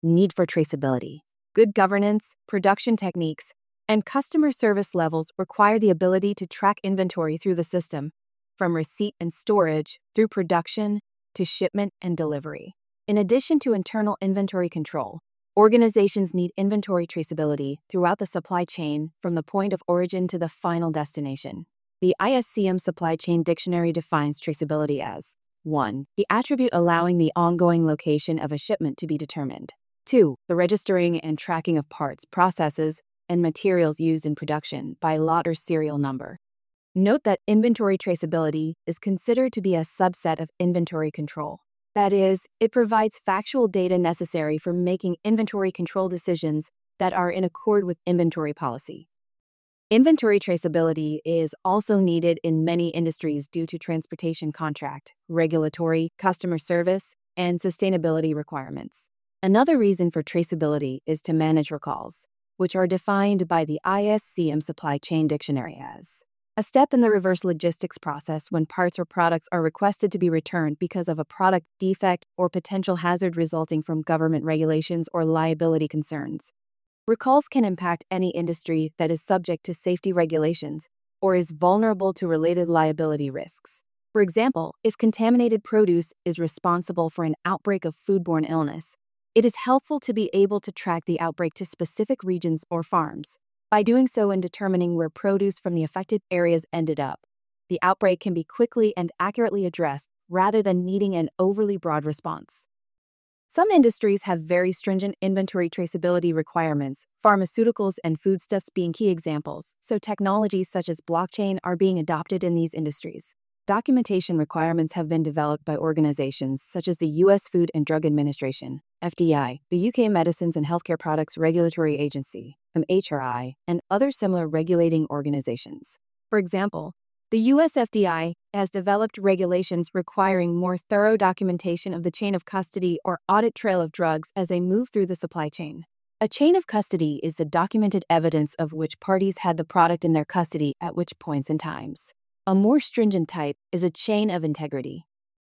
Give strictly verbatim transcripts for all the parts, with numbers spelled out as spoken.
need for traceability. Good governance, production techniques, and customer service levels require the ability to track inventory through the system, from receipt and storage through production to shipment and delivery. In addition to internal inventory control, organizations need inventory traceability throughout the supply chain from the point of origin to the final destination. The I S C M Supply Chain Dictionary defines traceability as one. The attribute allowing the ongoing location of a shipment to be determined. two. The registering and tracking of parts, processes, and materials used in production by lot or serial number. Note that inventory traceability is considered to be a subset of inventory control. That is, it provides factual data necessary for making inventory control decisions that are in accord with inventory policy. Inventory traceability is also needed in many industries due to transportation contract, regulatory, customer service, and sustainability requirements. Another reason for traceability is to manage recalls, which are defined by the I S C M Supply Chain Dictionary as a step in the reverse logistics process when parts or products are requested to be returned because of a product defect or potential hazard resulting from government regulations or liability concerns. Recalls can impact any industry that is subject to safety regulations or is vulnerable to related liability risks. For example, if contaminated produce is responsible for an outbreak of foodborne illness, it is helpful to be able to track the outbreak to specific regions or farms. By doing so and determining where produce from the affected areas ended up, the outbreak can be quickly and accurately addressed rather than needing an overly broad response. Some industries have very stringent inventory traceability requirements, pharmaceuticals and foodstuffs being key examples, so technologies such as blockchain are being adopted in these industries. Documentation requirements have been developed by organizations such as the U S Food and Drug Administration, F D I, the U K Medicines and Healthcare Products Regulatory Agency, M H R I, and other similar regulating organizations. For example, the U S F D A has developed regulations requiring more thorough documentation of the chain of custody or audit trail of drugs as they move through the supply chain. A chain of custody is the documented evidence of which parties had the product in their custody at which points and times. A more stringent type is a chain of integrity.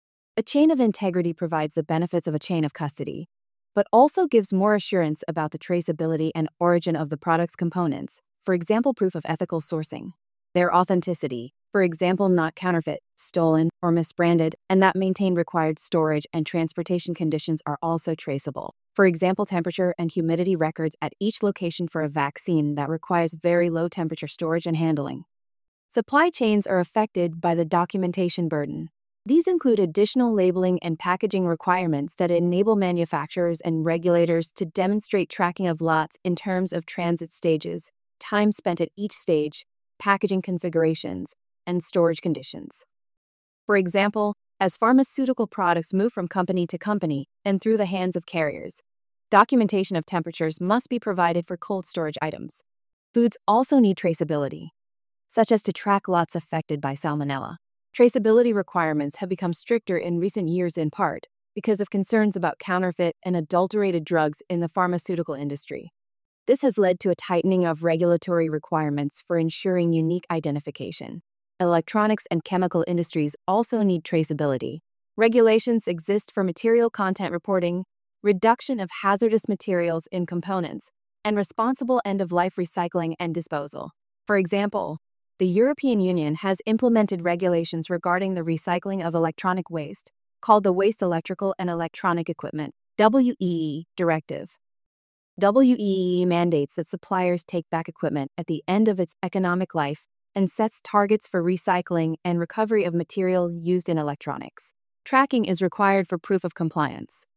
A chain of integrity provides the benefits of a chain of custody, but also gives more assurance about the traceability and origin of the product's components, for example, proof of ethical sourcing, their authenticity, for example, not counterfeit, stolen, or misbranded, and that maintained required storage and transportation conditions are also traceable. For example, temperature and humidity records at each location for a vaccine that requires very low temperature storage and handling. Supply chains are affected by the documentation burden. These include additional labeling and packaging requirements that enable manufacturers and regulators to demonstrate tracking of lots in terms of transit stages, time spent at each stage, packaging configurations, and storage conditions. For example, as pharmaceutical products move from company to company and through the hands of carriers, documentation of temperatures must be provided for cold storage items. Foods also need traceability, such as to track lots affected by salmonella. Traceability requirements have become stricter in recent years in part because of concerns about counterfeit and adulterated drugs in the pharmaceutical industry. This has led to a tightening of regulatory requirements for ensuring unique identification. Electronics and chemical industries also need traceability. Regulations exist for material content reporting, reduction of hazardous materials in components, and responsible end-of-life recycling and disposal. For example, the European Union has implemented regulations regarding the recycling of electronic waste, called the Waste Electrical and Electronic Equipment (W E E) Directive. W E E mandates that suppliers take back equipment at the end of its economic life and sets targets for recycling and recovery of material used in electronics. Tracking is required for proof of compliance.